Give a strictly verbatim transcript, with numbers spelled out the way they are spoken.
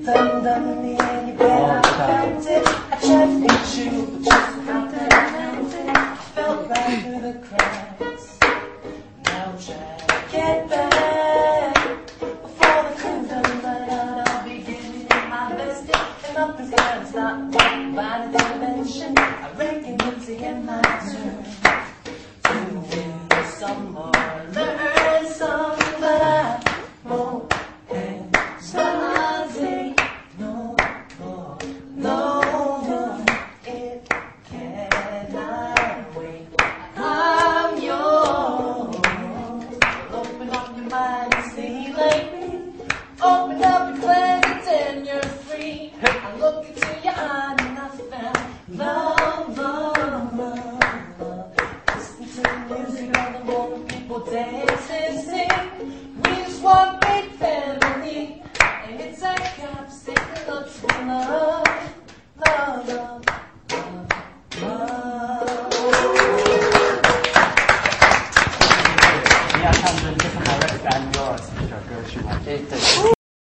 Dum dum in the air, you bet I felt it. I tried to reach you, but just how could I count it? I felt right through the cracks. Now I'm trying to get back. Before the cool down right out, I'll be giving you my best. And nothing's gonna stop me by the dimension. I reckon it's the end my turn to win some more, learn some, but I won't hesitate no more, no more. It cannot wait. I'm yours. Open up your mind and see like me. Open up your cleanse and you're free. I look into your eyes and I found love, love, love, love. Listen to the music on the moment people dance and sing. We just one big family, and it's a conversation of love, love, love, love, love. 你要唱的就是好的感觉，这首歌曲吗？ 对对。